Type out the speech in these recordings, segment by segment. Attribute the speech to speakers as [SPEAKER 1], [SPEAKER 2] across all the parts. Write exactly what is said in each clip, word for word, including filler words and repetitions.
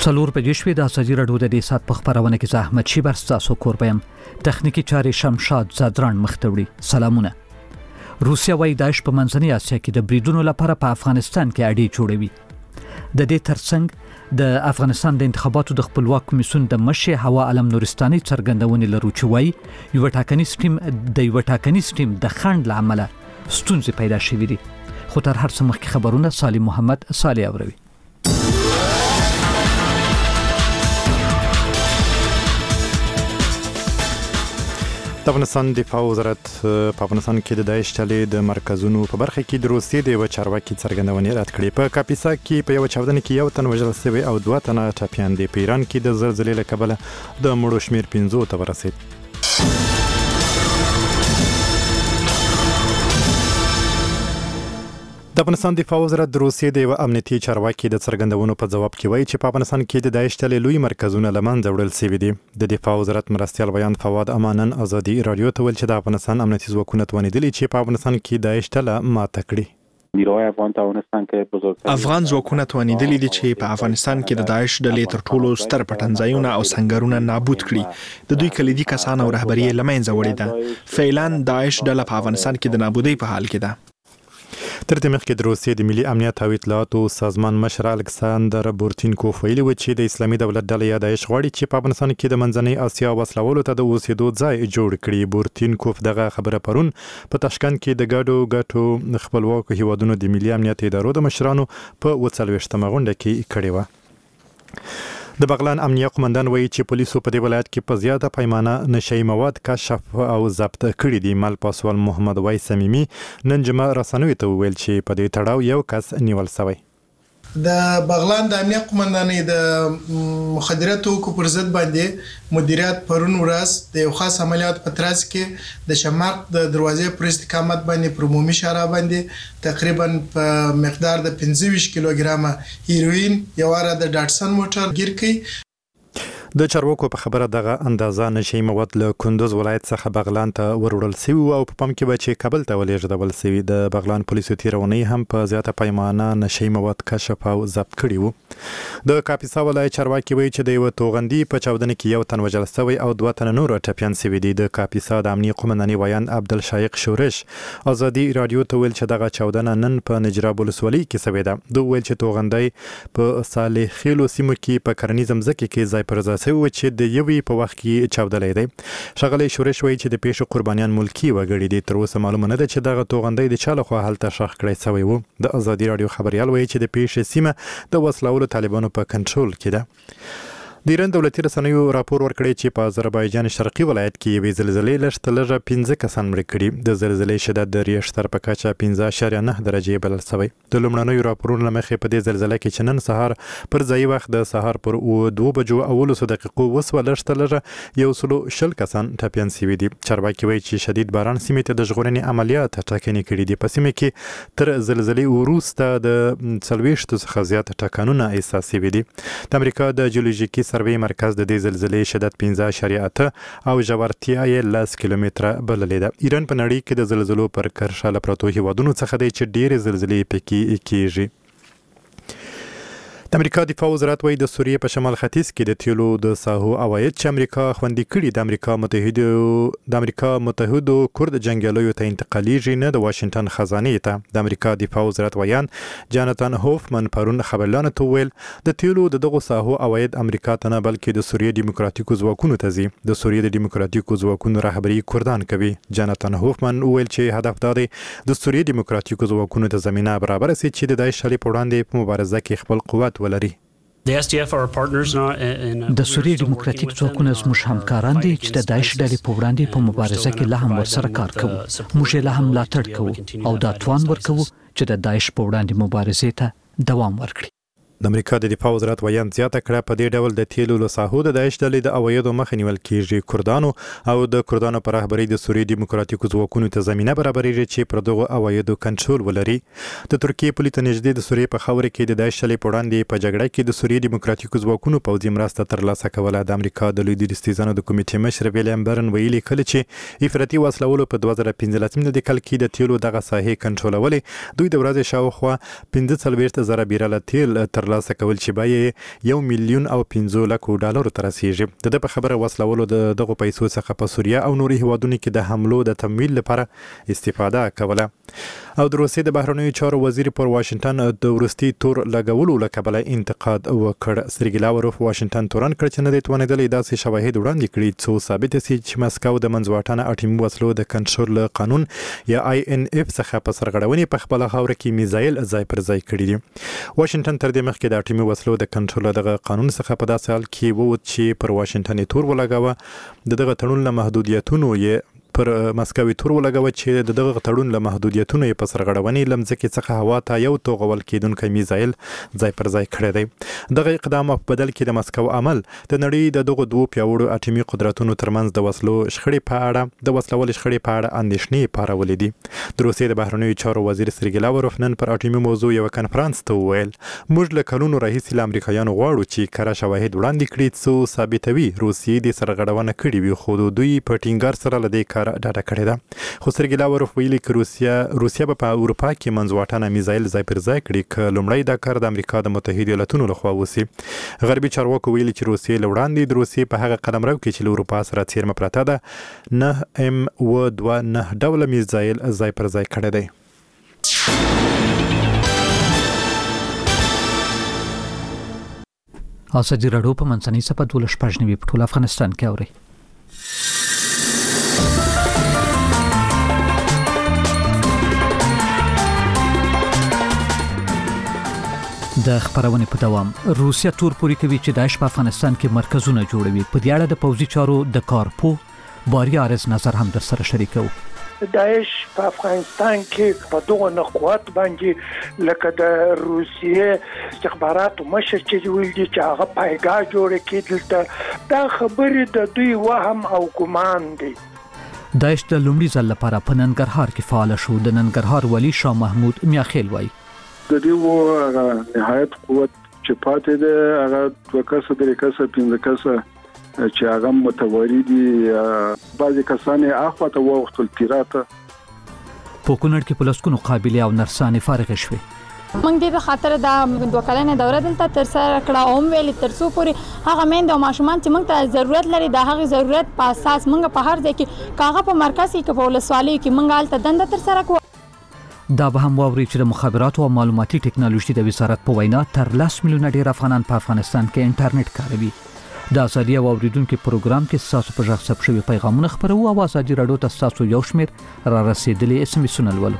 [SPEAKER 1] څلور بجې شوې د ازادي راډیو د دې ساعت په خبرونه کې زه احمد شیبر ستاسو کوربه یم. تخنیکی چارې شمشاد زادران مخ ته وړي. سلامونه. روسیا وايي داعش په منځنۍ اسیا کې د بریدونو لپاره په افغانستان کې اډې جوړوي. د دې ترڅنګ د افغانستان د انتخاباتو د خپلواک کمیسیون د مشر هوا علم نورستاني څرګندونې لرو چې وايي یو ټاکنیز ټیم د یو ټاکنیز ټیم د خند لامل ستونزې پیدا شوې دي. خو تر هر څه مخکې خبرونه سالم محمد صالح اوروي.
[SPEAKER 2] د افغانستان دفاع وزارت په افغانستان کې د داعش ډلې د مرکزونو په برخه کې د روسیې د یو چارواکي څرګندونې رد کړې. په کاپیسا کې په یو چاودنه کې یو تن وژل شوی او دوه تنه ټپیان دي. په ایران کې د زلزلې له کبله د مړو شمیر پنځو ته ورسید. د افغانستان دفاع وزارت د روسیې د یو امنیتي چارواکي د څرګندونو په ځواب کې وایي چې په افغانستان کې د داعش ډلې لوی مرکزونه له منځه وړل شوي دي. د دفاع وزارت مرستیال بیان فواد امانن ازادي رادیو ته ویل چې د افغانستان امنیتي ځواکونه توانیدلي چې په افغانستان کې داعش ډله ماته کړي.
[SPEAKER 3] افغان ځواکونه توانیدلي دي چې په افغانستان کې د داعش ډلې تر ټولو ستر پټنځایونه او سنگرونه نابود کړي. د دوی کلیدي کسان او رهبري له منځه وړي ده. فعلا داعش ډله په افغانستان کې د نابودۍ په حال کې ده.
[SPEAKER 2] تر دې مخکې د روسیې د ملي امنیت او اطلاعاتو سازمان مشر الکساندر بورتینکوف ویلي و چې د اسلامي دولت ډلې یا داعش غواړي چې په افغانستان کې د منځنۍ اسیا وسلوالو ته د اوسېدو ځای جوړ کړي. بورتینکوف دغه خبره پرون په تاشکند کې د ګډو ګټو خپلواکو هیوادونو د ملي امنیت ادارو د مشرانو په اووه څلوېښتمه غونډه کې کړې وه. د بغلان امنیه قومندان وایي چې پولیسو په دې ولایت کې په زیاته پیمانه نشئی مواد کشف او ضبط کړي دي. مل پاسوال محمد وای سمیمی نن جمعه رسنیو ته ویل چې په دې تړاو یو کس نیول شوی.
[SPEAKER 4] د بغلان د امنیه قومندانۍ د مخدرات توکو پر ضد باندې مدیریت پرون ورځ د یو خاص عملیات په ترڅ کې د شمارق د دروازې پر استقامت باندې پر عمومي شارع باندې تقریبا په مقدار د پنځه ویشت کیلوګرامه هیروین یو واره د ډاټسن موټر ګیر کړي.
[SPEAKER 2] د چارواکو په خبره دغه اندازه نشئی مواد له کندوز ولایت څخه بغلان ته وروړل شوي او په پام کې به چې کابل ته ولېږدول شوي. د بغلان پولیسو تیرونی هم په زیاته پیمانه نشئی مواد کشف او ضبط کړي وو. د کاپیسا ولایت چارواکي وایي چې د یو توغندي په چاودنه کې یو تن وژل شوی او دوه تنه نور ټپیان شوي دي. د کاپیسا د امنیه قومندانۍ ویان عبدالشایق شورش ازادي رادیو ته ویل چې دغه چاودنه نن په نجراب ولسوالۍ کې شوې ده. دوی ویل چې توغندي په صالح خیلو سیمو کې په کرنیزه ځمکه کې ځای پر ځای و چې د یوې په وخت کې چاودلی دی. ښاغلی شورش وایي چې د پیښو قربانیان ملکي وګړي دي. تر اوسه معلومه نه ده چې دغه توغندی د چا لخوا هلته ښخ کړی شوی و. د ازادي راډیو خبریال وایي چې د پیښې سیمه د وسلوالو طالبانو په کنټرول کې ده. د ایران دولتي رسنیو راپور ورکړی چې په آذربایجان شرقي ولایت کې یوې زلزلې لږ تر لږه پنځه کسان مړه کړي. د زلزلې شدت د ریشتر په کچه پنځه اعشاریه نه درجې بلل شوی. د لومړنیو راپورونو له مخې په دې زلزله کې چې نن سهار پر ځایي وخت د سهار پر دوه بجو اولسو دقیقو وسوه لږ تر لږه یو سلو شل کسان ټپیان شوي دي. چارواکي وایي چې شدید باران سیمې ته د ژغورنې عملیات ټاکنې کړي دي. په سیمه کې تر زلزلې وروسته د څلوېښتو څخه زیات ټکانونه احساس شوي دي. د امریکا د جیولوژیکي سروې مرکز د دې زلزلې شدت پنځه اعشاریه اته او ژورتیا یې لس کیلومتره بللې ده. ایران په نړۍ کې د زلزلو پر کرښه له پرتو هیوادونو څخه دی چې ډېرې زلزلې پکې کېږي. د امریکا دفاع وزارت وایي د سوریې په شمال ختیځ کې د تیلو د ساحو عواید چې امریکا خوندي کړي د امریکا متحدو د امریکا متحدو کورد جنګیالیو ته انتقالیږي نه د واشنگټن خزانې ته. د امریکا دفاع وزارت ویان جاناتان هوفمن پرون خبرلاندو ته ویل د تیلو د دغو ساحو عواید امریکا ته نه بلکې د سوریې دیموکراتیکو ځواکونو ته ځي. د سوریې د دیموکراتیکو ځواکونو رهبري کردان کوي. جاناتان هوفمن ویل چې هدف دا دی د سوریې دیموکراتیکو ځواکونو ته زمینه برابر شي چې د داعش ډلې په وړاندې په مبارزه کې خپل قوت ولري.
[SPEAKER 1] د سوریې دیموکراتیک ځواکونه زموږ همکاران دي چې د داعش ډلې په وړاندې په مبارزه کې لا هم ورسره کار کوو. موږ یې لا هم ملاتړ کوو او دا توان ورکوو چې د داعش په وړاندې مبارزې ته دوام ورکړي.
[SPEAKER 2] د امریکا د دفاع وزارت ویان زیاته کړه په دې ډول د تیلو له ساحو د داعش ډلې د عوایدو مخه نیول کیږي. کردانو او د کردانو په رهبرۍ د سوریې دیموکراتیکو ځواکونو ته زمینه برابرېږي چې پر دغو عوایدو کنټرول ولري. د ترکیې پولې ته نږدې د سوریې په خاوره کې د داعش ډلې په وړاندې په جګړه کې د سوریې دیموکراتیکو ځواکونو پوځي مرسته ترلاسه کوله. د امریکا د لوی درستیزانو د کمیټې مشر ویلیام برن ویلي کله چې افراطي وسلوالو په دوه زره پنځلسم کال کې د تیلو دغه ساحې کنټرولولې دوی د ورځې شاوخوا پنځه څلوېښت زره بیرله تیل تر ترلاسه کول چې به یو میلیون او پنځه لکه ډالر ته رسیږي. د په خبره وسلولو د دغه پیسو څخه په سوریه او نوري هیوادونو کې د حملو د تمویل لپاره استفاده کوله. او د روسیې د بهرنیو چارو وزیر پر واشنگټن د ورستي تور لګولو لکبله انتقاد وکړ. سرګی لاوروف واشنگټن تورن کړ چې نه دی توانېدلی داسې شواهد وړاندې کړي څو ثابت شي چې مسکو د منځواټنه اټومي وسلو د کنټرول قانون یا آی ان اف څخه په سرغړونې په خپل خاوره کې میزایل ځای پر ځای کړي دي. واشنگټن تر دې مخکې د اټومي وسلو د کنټرول دغه قانون څخه په داسې حال کې وو چې پر واشنگټن تور ولګاوه. دغه تړون له محدودیتونو یې پر مسکوي تور ولګاوه چې دغه تړون له محدودیتونو یې په سرغړونې لمځکې څخه هوا ته یو توغول کېدونکی میزایل ځای پر ځای کړی دی. دغه اقدام په بدل کې د مسکو عمل د نړۍ د دغو دوو پیاوړو اټومي قدرتونو ترمنځ د وسلو شخړې په اړه د وسلوال شخړې په اړه اندېښنې پارولې دي. د روسیې د بهرنیو چارو وزیر سرګی لاوروف نن پر اټومي موضوع یو کنفرانس ته وویل موږ له کلونو راهیسې له امریکایانو غواړو چې کره شواهد وړاندې کړي څو ثابتوي روسیې د سرغړونه کړې وي خو دوی په ټینګار سره له دې کاره ډاډه کړې ده. خو سرګی لاوروف ویلي چې روسیا روسیا په اروپا کې منځواټنه میزایل ځای پر ځای کړي ک لومړی دا کار د امریکا د متحده ایالاتونو لخوا وسی. غربي چارواکو ویلي چې روسیې لوړاندې د روسیې په هغه قلمرو کې چې له اروپا سره څیرمه پراته ده نه ام و دوه نه ډول میزایل ځای پر ځای کړی دی.
[SPEAKER 1] ازادي راډیو په منځنۍ صفحه دولس پاجنوي په ټول افغانستان کې اوري. د خبرونې په دوام روسیا تور پوري کوي چې داعش په افغانستان کې مرکزونه جوړوي. په دې اړه د پوځي چارو د کارپو باري عارض نظر هم در سره شریکو.
[SPEAKER 5] داعش په افغانستان کې په دغه نقوت باندې لکه د روسیې استخباراتو مشر چې ویل دي چې هغه پایګاه جوړ کړي دا خبرې د دوی وهم او ګمان دي.
[SPEAKER 1] داعش د لومړي ځل لپاره په ننګرهار کې فعال شو. د ننګرهار ولی شاه محمود میاخیل وایي
[SPEAKER 6] د دې وو نهایت قوت چې پاتې ده هغه دوه کسه درې کسه پنځه کسه چې هغه متواری دي بعضی کسان یې اخوا ته وختل تیراته.
[SPEAKER 1] په کونړ کې پولیسونو قابلیت او نرسانې فارغ شوي.
[SPEAKER 7] موږ دې په خاطر د دوه کلنې دوره دلته تر سره کړه او ویل تر څو پورې هغه مند او ماشومان چې موږ ته ضرورت لري د هغه ضرورت په اساس موږ په هر ځای کې کاغه په مرکز کې په ولسوالۍ کې موږ الته دنده تر سره کوو.
[SPEAKER 1] دا به هم واوري چې د مخابراتو او معلوماتي ټکنالوژي د وزارت په وینا تر لس میلیونه ډیر افغانان په افغانستان کې انټرنیټ کاروي. د ازادي او اوریدونکو پروګرام کې تاسو په ځخ ثبت شوی پیغامونه خبرو او ازادي رادیو ته تاسو یو شمیر را رسیدلی اس ام اس ولولو.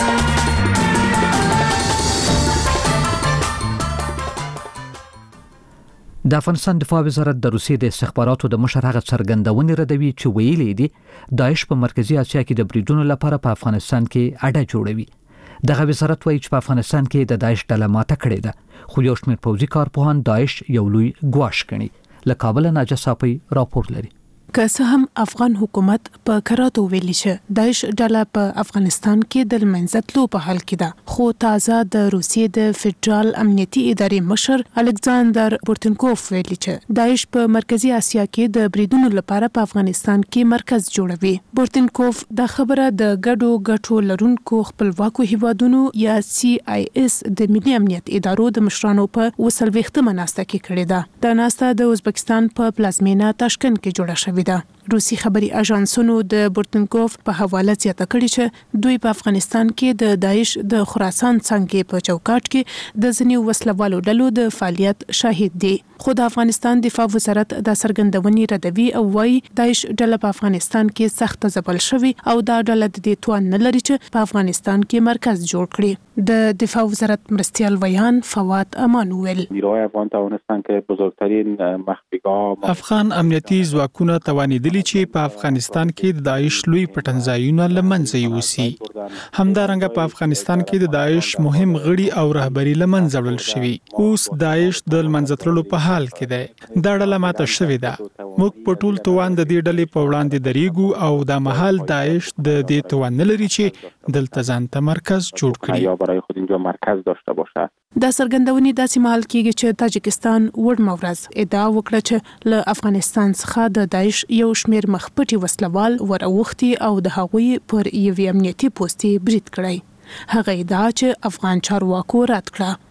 [SPEAKER 1] د افغانستان دفاع وزارت د روسیې د استخباراتو د مشر هغه څرګندونې ردوي چې ویلي دي داعش په مرکزی اسیا کې د بریدونو لپاره په افغانستان کې اډه جوړوي. دغه وزارت وایي چې په افغانستان کې د داعش ډله ماته کړې ده خو یو شمېر پوځي کارپوهان داعش یو لوی ګواښ ګڼي. له کابل ناجه صافي راپور لري.
[SPEAKER 8] که څه هم افغان حکومت په کراتو ویلي چې داعش ډله په افغانستان کې د منځتلو په حال کې ده خو تازه د روسیې د فدرال امنیتي ادارې مشر الکساندر پورتنکوف ویلي چې داعش په مرکزی اسیا کې د بریدونو لپاره په افغانستان کې مرکز جوړوي. پورتنکوف دا خبره د ګډو ګټو لرونکو خپلواکو هیوادونو یا سی آی اس د ملي امنیت ادارو د مشرانو په وسلويختمه ناسته کې کړې ده. دا ناسته د ازبکستان په پلازمینه تاشکند کې جوړه شوې ده. روسي خبري اژانسونو د بورتنکوف په حواله زیاته کړې چې دوی په افغانستان کې د داعش د خراسان څنګه په چوکاټ کې د ځنیو وسلوالو ډلو د فعالیت شاهد دي. خو د افغانستان دفاع وزارت د سرګندونې ردوي او وايي داعش ډله په افغانستان کې سخت ځپل شوی او دا ډله د دې توان نه لري چې په افغانستان کې مرکز جوړ کړي. د دفاع وزارت مرستیال ویان فواد امان ویل
[SPEAKER 9] نیروهای افغان توانستن که بزرگترین مخفیگاه
[SPEAKER 3] افغان امنیتي ځواکونه توانیدلی چې په افغانستان کې د داعش لوی پټنځایونه لمنځه یوسي. همدارنګه په افغانستان کې د داعش مهم غړي او رهبری لمنځه وړل شوی. اوس داعش د لمنځتلو په حال کې ده. دا ډله ماته شوې ده. موږ په ټول توان د دې ډلې په وړاندې درېږو او د محل داعش د دې توان نه لري چې دلته ځان ته مرکز جوړ کړي
[SPEAKER 9] یا برای خود اینجا مرکز داشته باشه.
[SPEAKER 8] دا سرګندونې داسې مهال کېږي چې تاجکستان وړ مورز ادعا وکړه چې له افغانستان څخه د داعش یو شمېر مخپټي وسلوال وروختي او د هغوی پر یوې امنیتي پوستې برید کړی. هغه ادعا چې افغان چارواکو رد کړه.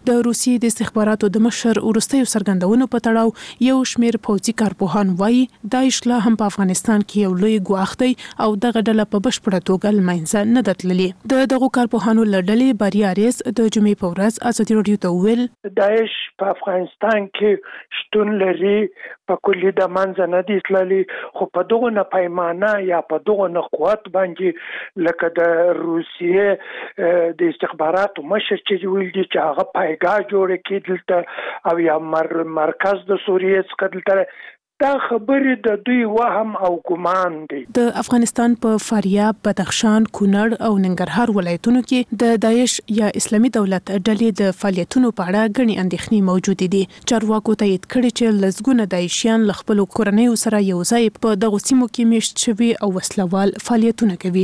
[SPEAKER 8] د روسیې د استخباراتو د مشر ورستیو څرګندونو په تړاو یو شمېر پوځي کارپوهان وایي داعش لا هم په افغانستان کې یو لوی ګواښ دی او دغه ډله په بشپړه توګه له منځه نه ده تللې. د دغو کارپوهانو له ډلې بریا ریس د جمعې په ورځ ازادي راډیو ته وویل
[SPEAKER 5] داعش په افغانستان کې شتون لري، په کلي د منځه نه دي تللي، خو په دغه نه پیمانه یا په دغه نه قوت باندې لکه د روسیې د استخباراتو مشر چې ویل دي چې هغه پایګاه جوړه کړي دلته او یا مر مرکز د سوریې څخه دلته، دا خبرې د دوی وهم او ګمان دي.
[SPEAKER 8] د افغانستان په فاریاب، بدخشان، کونړ او ننګرهار ولایتونو کې د داعش یا اسلامي دولت ډلې د فعالیتونو په اړه غني اندېښنې موجودې دي. چارواکو تایید کړي چې لسګونه داعشیان له خپل کورنیو سره یو ځای په دغو سیمو کې میشت شوي او وسلوال فعالیتونه کوي.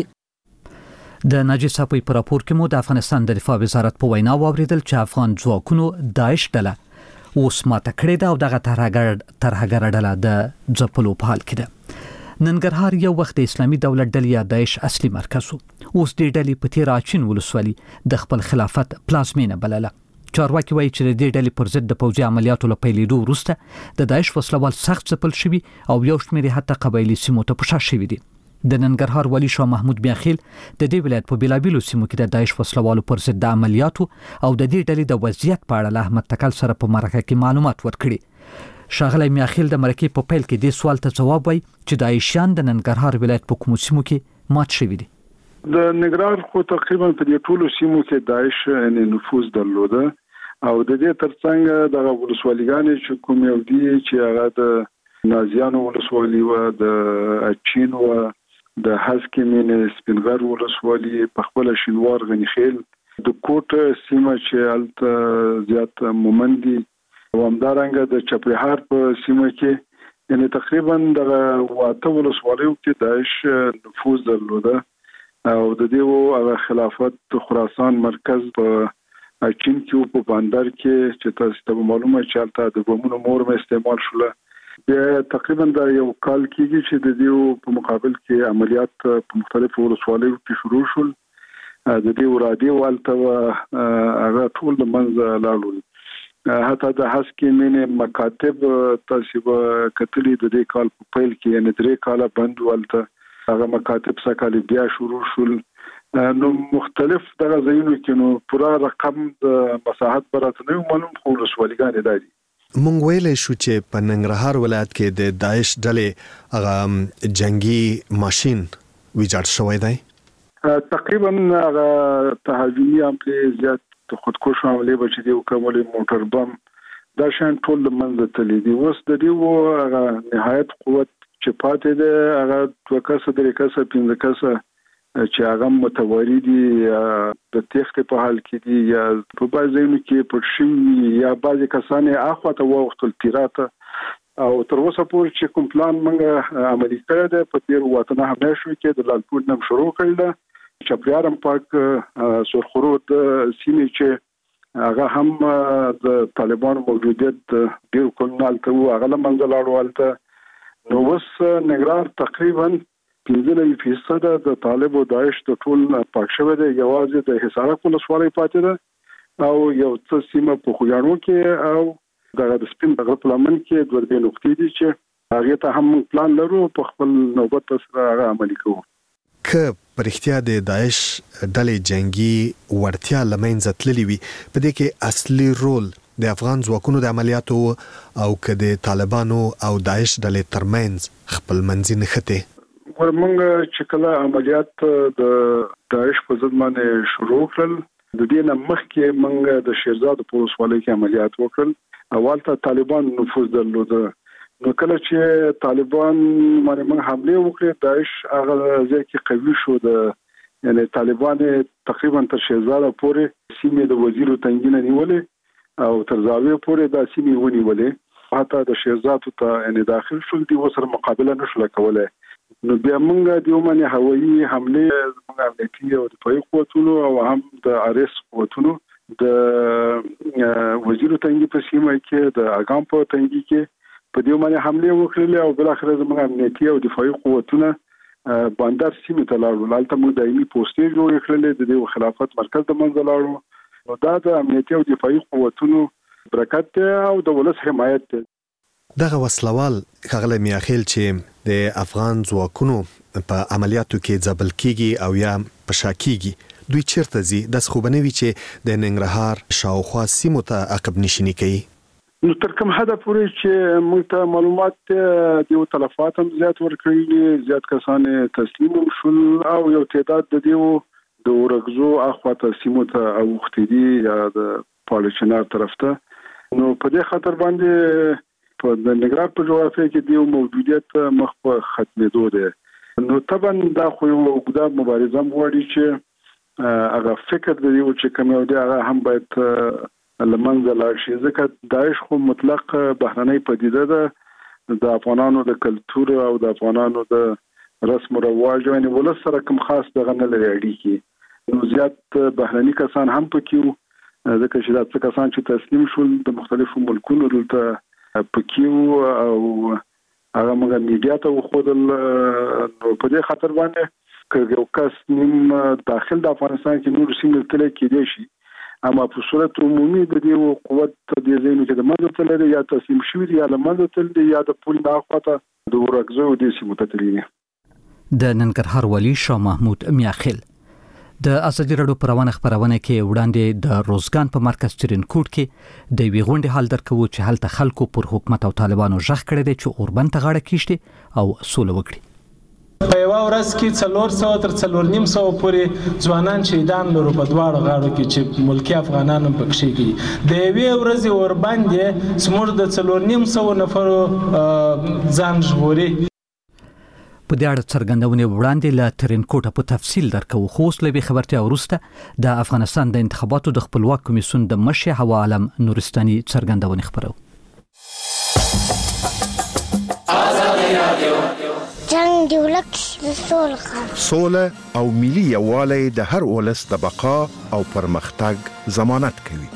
[SPEAKER 1] د ناجی صاحب په راپور کې مو د افغانستان د دفاع وزارت په وینا واوریدل چې افغان ځواکونو داعش ډله اوس ماته کړې ده او دغه ترهګر ډله د ځپلو په حال کې ده. ننګرهار یو وخت د اسلامي دولت ډلې یا داعش اصلي مرکز و. اوس د ډلې په تیر اچین ولسوالي د خپل خلافت پلازمینه بلله. چارواکي وایي چې د ډلې پر ضد د پوځي عملیاتو له پیلېدو وروسته د داعش وسلوال سخت ځپل شوي او یو شمېر حتی قبایلي سیمو ته پوشا شوي دي. د ننګرهار والي شاه محمود میاخیل د دې ولایت په بیلابیلو سیمو کې د داعش وسلوالو پر ضد د عملیاتو او د دې ډلې د وضعیت په اړه له احمد تکل سره په مرکه کې معلومات ورکړي. شاغلی میاخیل د مرکې په پیل کې د سوال ته جواب وایي چې داعشیان د ننګرهار ولایت په کومو سیمو کې مات شوي دي.
[SPEAKER 6] د ننګرهار خو تقریبا په دې ټولو سیمو کې داعش یعنی نفوذ درلوده او د دې ترڅنګ د ولسوالیګانې چې کوم یو دي چې هغه د نازیانو ولسوالي و د اچین و د حسکمین سپینغر ولسوالي په خپل شینوار غنیخیل د کوټ سیمه چې الته زیات مومندي او همدارنګه د چپرهار په سیمه کې یعنی تقریبا د واته ولسوالیو کې داعش نفوذ درلوده او د دې خلافت خراسان مرکز په اچین کې په بندر کې چې تاسو ته معلومه چې الته د بمونو مور مې استعمال شوله. بیا تقریبا دا یو کال کېږي چې د دې په مقابل کې عملیات په مختلفو ولسوالیو کې شروع شول. د دې ورادي والته هغه ټول د منځ لاړل. حتی د حسکمین مکاتب تاسو کتلې د دې کال په پیل کې یعنی درې کاله بند والته هغه مکاتب سکه بیا شروع شول. نو مختلف دغه ځایونو کې نو پورا رقم د مساحت برات نه معلوم خو ولسوالیګان دي.
[SPEAKER 10] مونږ ویلې شو چې په ننګرهار ولایت کې د داعش ډلې هغه جنگي ماشين ویجاړ شوی دی.
[SPEAKER 6] تقریبا هغه تهاجمي عملې زیات خودکش عملې بچي دی او کومل موټر بم دا شان ټول منځ ته لیدي. اوس د دې هغه نهایت قوت چې پاتې ده هغه دوه کسه درې کسه پنځه کسه چې هغه متواری دي د تخت په حال کې دي یا په بازارونو کې پرشي یا بعضی کسان اخواته وختل تیراته او تر اوسه پورې چې کوم پلان موږ عملي کړی دی په تیر وطن حمله شو کې د لالپور نم شروع کړل ده چپریارم پاک سرخورود سیمې چې هغه هم د طالبانو موجودیت ډیر کولنال ته هغه لمنځه لاړولته. نو اوس نګران تقریبا پنځه فیصد د طالب او داعش د ټول پاک شوی دی. یوازې د حصارک ولسوالۍ پاتې ده او یو څه سیمه په خویانو کې او د سپین دغه پلان کې دوه درې نقطې دي چې هغه ته هم پلان لرو په خپل نوبت سره هغه عملي کوو.
[SPEAKER 10] که پرختیا د داعش ډلې جنگي ورتیا لمنځه تللی وي په دې کې اصلي رول د افغان ځواکونو د عملیاتو او که د طالبانو او داعش ډلې ترمنځ خپل منځي نښتې
[SPEAKER 6] ورمنګ چې کله عملیات د داعش په ضد باندې شروع کړل د دې نه مخکې موږ د شیرزاد په ولسوالۍ کې عملیات وکړل. اول ته طالبان نفوذ درلوده. نو کله چې طالبان باندې موږ حمله وکړه داعش هغه ځکه قوي شو د یعنی طالبان تقریبا تر شیرزاد پورې سیمې د وزیرو تنګینه نیولې او تر زاویه پورې د سیمې ونیولې. حتی د شیرزاد ته یعنی داخل شول دي وسره مقابله نشول کولای. نو بیا موږ د یومنه هوایي حمله موږ امنیتي او دفاعي قوتونو او هم د ارس قوتونو د وزیرو تنګي په سیمه کې د اګام په تنګي کې په دې باندې حمله وکړه او بل اخر زموږ امنیتي او دفاعي قوتونه بندر سیمه ته لاړو. لالته موږ دایمي پوسټې جوړ کړلې د دې خلافت مرکز د منځ لاړو نو دا د امنیتي او دفاعي قوتونو برکت دی او د ولس حمایت دی.
[SPEAKER 10] دغه وسلوال ښاغلی میاخیل چې د افغان ځواکونو په عملیاتو کې ځبل کیږي او یا په شا کیږي دوی چیرته ځي؟ داسې خو به نه وي چې د ننګرهار شاوخوا سیمو ته عقب نشیني کوي.
[SPEAKER 6] نو تر کوم حده پورې چې موږ ته معلومات د تلفات هم زیات ورکړي، زیات کسان تسلیم شول او یو تعداد د دیو د ورغزو اخواته سیمو ته اوختي دي یا د پالیچنار طرف ته. نو په دې خاطر باندې په د نګران په جغرافیه کې دیو موجودیت مخ په ختمېدو دی. نو طبعا دا خو یو اوږده مبارزه غواړي چې هغه فکر د دیو چې کوم یو دی هغه هم باید لمنځه لاړ شي، ځکه داعش خو مطلق بهرنۍ پدیده ده، د افغانانو د کلتور او د افغانانو د رسم او رواج یعنی ولس سره کوم خاص دغه نه لري اړیکې. نو زیات بهرني کسان هم پکې وو، ځکه چې دا څه کسان چې تسلیم شول د مختلفو ملکونو دلته پکې وو او هغه موږ میډیا ته وښودل. نو په دې خاطر باندې که یو کس نیم داخل د افغانستان کې نور سیمې تللی کېدای شي، اما په صورت عمومي د دې قوت د ځینو کې د منځ ته لري یا تسلیم شوی دی یا له منځ ته دی یا د پول نه اخواته د ورغزو د سیمو ته تللی.
[SPEAKER 1] د ننګرهار والي شاه محمود میاخیل د ازادي راډیو پروانه خبرونه کې وړاندې د روزګان په مرکز ترینکوټ کې د وی غونډې حال درکو چې هلته خلکو پر حکومت او طالبانو ژغ کړی دی چې اوربند ته غاړه کیشتي او سوله وکړي.
[SPEAKER 11] په یو ورځ کې څلور سوه تر څلور نیم سوه پورې ځوانان شهیدان لرو په دواړو غاړو کې چې ملکي افغانان هم پکښې کوي. د یوې ورځې ورباندې زموږ د څلور نیم سوه نفرو ځان ژغوري.
[SPEAKER 1] په دې اړه څرګندونې وړاندې له ترینکوټه په تفصیل درکو، خو اوس له دې خبرتیا وروسته د افغانستان د انتخاباتو د خپلواک کمیسیون د مشر هوا عالم نورستاني څرګندونې خبرو.
[SPEAKER 12] جنگ دی ولک سوله
[SPEAKER 13] سوله او ملي یووالی د هر ولس د بقا او پرمختګ ضمانت کوي.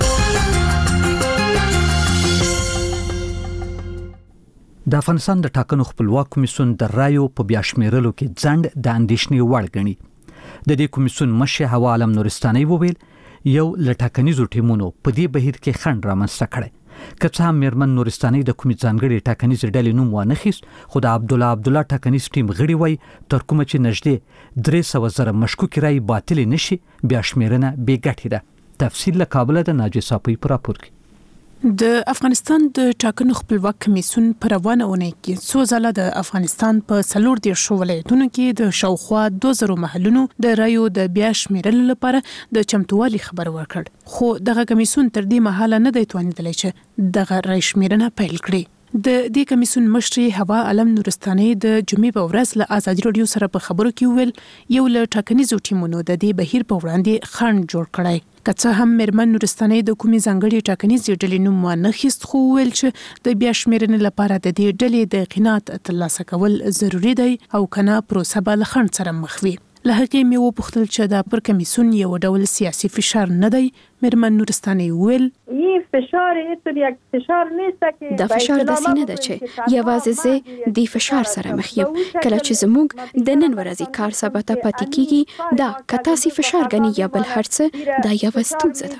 [SPEAKER 1] د افغانستان د ټاکنو خپلواک کمیسیون د رایو په بیا شمیرلو کې ځنډ د اندېښنې وړ ګڼي. د دې کمیسیون مشر هوا عالم نورستاني وویل یو له ټاکنیزو ټیمونو په دې بهیر کې خنډ رامنځته کړی. که څه هم میرمن نورستاني د کومې ځانګړې ټاکنیزې ډلې نوم وانخیست، خو د عبدالله عبدالله ټاکنیز ټیم غړي وایي تر کومه چې نږدې درې سوه زره مشکوکې رایې باطلې نشي بیا شمیرنه بې ګټې ده. تفصیل له کابله د ناجیه صافی په راپور کې.
[SPEAKER 8] د افغانستان د ټاکنو خپلواک کمیسیون په روانه اونۍ کې څو ځله د افغانستان په څلور دیرشو ولایتونو کې د شاوخوا دوه زره محلونو د رایو د بیا شمیرلو لپاره د چمتووالي خبر ورکړ، خو دغه کمیسیون تر دې مهاله نه دی توانیدلی چې دغه رای شمیرنه پیل کړي. د دې کمیسیون مشر هوا عالم نورستاني د جمعې په ورځ له ازادي راډیو سره په خبرو کې ویل یو له ټاکنیزو ټیمونو د دې بهیر په وړاندې خنډ جوړ کړی. که څه هم میرمن نورستاني د کومې ځانګړې ټاکنیزې ډلې نوم وانخیست، خو ویل چې د بیا شمیرنې لپاره د دې ډلې د قناعت ترلاسه کول ضروري دی او کنه پروسه به له خنډ سره مخ وي. له هغې مې وپوښتل چې دا پر کمیسیون یو ډول سیاسي فشار نه دی. میرمن نورستاني ویل
[SPEAKER 14] این فشار هیڅ یک فشار نیست که
[SPEAKER 15] دا فشار داسې نه ده چې یوازې زه د فشار سره مخ یم. کله چې زموږ د نن ورځې کار سباته پاتې کیږي دا که تاسې فشار ګڼي یا بل هر څه دا یوه ستونزه